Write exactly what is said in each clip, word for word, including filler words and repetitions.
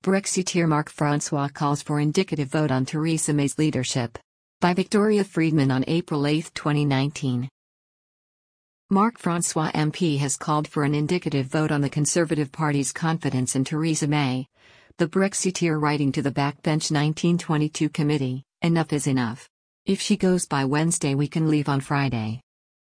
Brexiteer Marc-François calls for indicative vote on Theresa May's leadership. By Victoria Friedman on April eighth twenty nineteen. Marc-François M P has called for an indicative vote on the Conservative Party's confidence in Theresa May. The Brexiteer writing to the Backbench nineteen twenty-two committee, "Enough is enough. If she goes by Wednesday we can leave on Friday."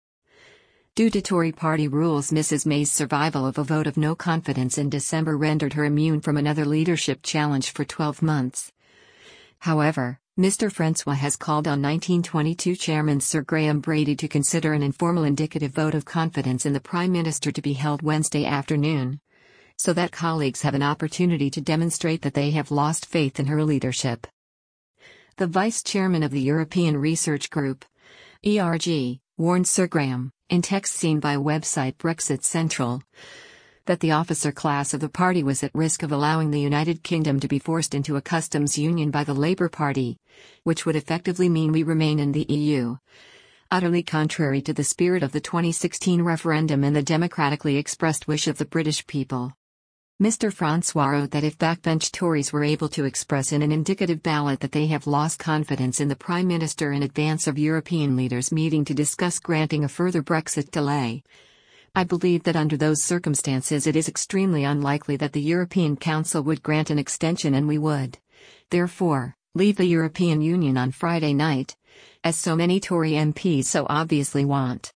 Due to Tory party rules, Missus May's survival of a vote of no confidence in December rendered her immune from another leadership challenge for twelve months. However, Mister François has called on nineteen twenty-two Chairman Sir Graham Brady to consider an informal indicative vote of confidence in the Prime Minister to be held Wednesday afternoon, so that colleagues have an opportunity to demonstrate that they have lost faith in her leadership. The Vice Chairman of the European Research Group, E R G, warned Sir Graham, in text seen by website Brexit Central, that the officer class of the party was at risk of allowing the United Kingdom to be forced into a customs union by the Labour Party, which would effectively mean we remain in the E U. Utterly contrary to the spirit of the twenty sixteen referendum and the democratically expressed wish of the British people. Mister François wrote that if backbench Tories were able to express in an indicative ballot that they have lost confidence in the Prime Minister in advance of European leaders meeting to discuss granting a further Brexit delay, I believe that under those circumstances it is extremely unlikely that the European Council would grant an extension and we would, therefore, leave the European Union on Friday night, as so many Tory M Ps so obviously want.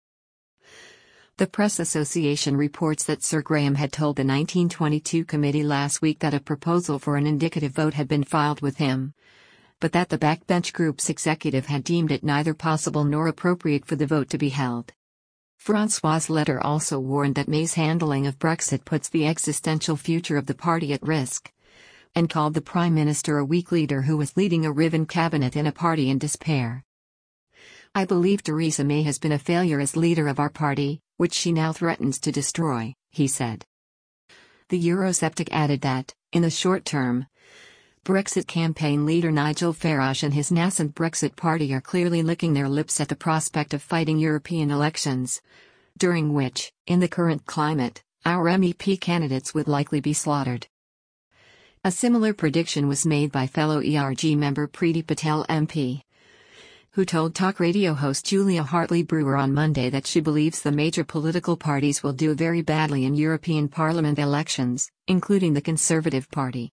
The Press Association reports that Sir Graham had told the nineteen twenty-two committee last week that a proposal for an indicative vote had been filed with him, but that the backbench group's executive had deemed it neither possible nor appropriate for the vote to be held. François' letter also warned that May's handling of Brexit puts the existential future of the party at risk, and called the Prime Minister a weak leader who was leading a riven cabinet in a party in despair. "I believe Theresa May has been a failure as leader of our party, which she now threatens to destroy," he said. The Eurosceptic added that, in the short term, Brexit campaign leader Nigel Farage and his nascent Brexit party are clearly licking their lips at the prospect of fighting European elections, during which, in the current climate, our M E P candidates would likely be slaughtered. A similar prediction was made by fellow E R G member Priti Patel M P, who told talk radio host Julia Hartley-Brewer on Monday that she believes the major political parties will do very badly in European Parliament elections, including the Conservative Party.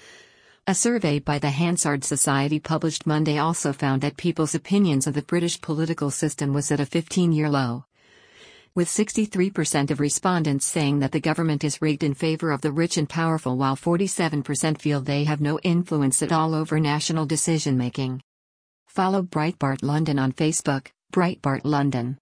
A survey by the Hansard Society published Monday also found that people's opinions of the British political system was at a fifteen-year low, with sixty-three percent of respondents saying that the government is rigged in favour of the rich and powerful, while forty-seven percent feel they have no influence at all over national decision-making. Follow Breitbart London on Facebook, Breitbart London.